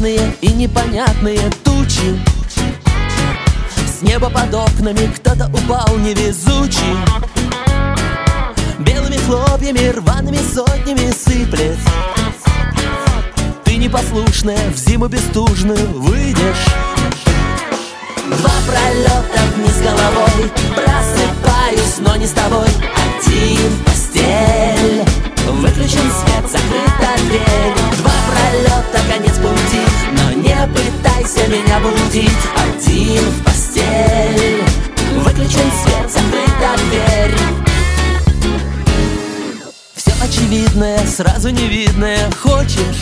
мрачные и непонятные тучи. С неба под окнами кто-то упал невезучий. Белыми хлопьями, рваными сотнями сыплет. Ты непослушная, в зиму бестужную выйдешь. Два пролета вниз головой, просыпаюсь, но не с тобой. Один в постель, выключен свет, закрыта дверь. Два пролета, конец пути, но не пытайся меня будить. Один в постель, выключен свет, закрыта дверь. Все очевидное, сразу невидное хочешь.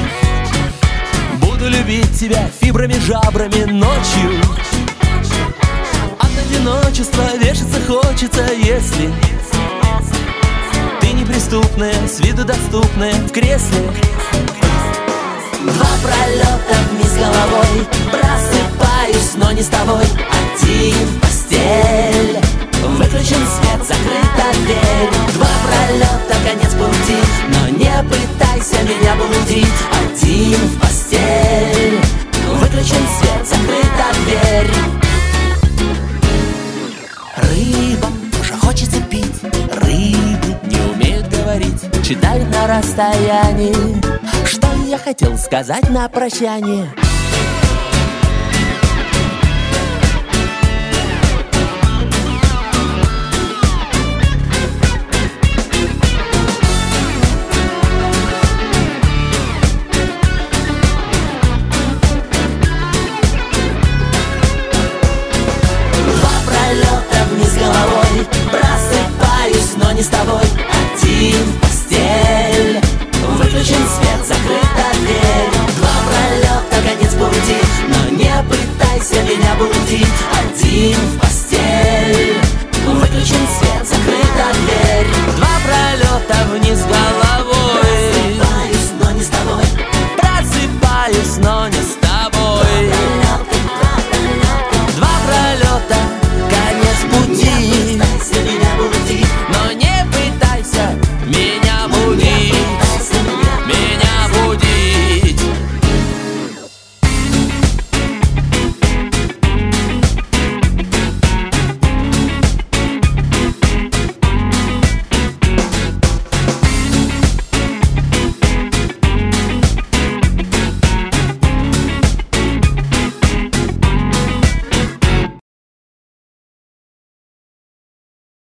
Буду любить тебя фибрами, жабрами ночью. От одиночества вешаться хочется, если ты неприступная, с виду доступная в кресле. Два пролета вниз головой, просыпаюсь, но не с тобой. Один в постель, выключен свет, закрыта дверь. Два пролета, конец пути, но не пытайся меня будить. Один в постель, выключен свет, закрыта дверь. Рыба уже хочется пить, рыбы не умеют говорить, читают на расстоянии. Что я хотел сказать на прощание? Просыпаюсь, но не с тобой. Один в постель, выключен свет, закрыта дверь. Два пролета, конец пути, но не пытайся меня будить. Один в постель.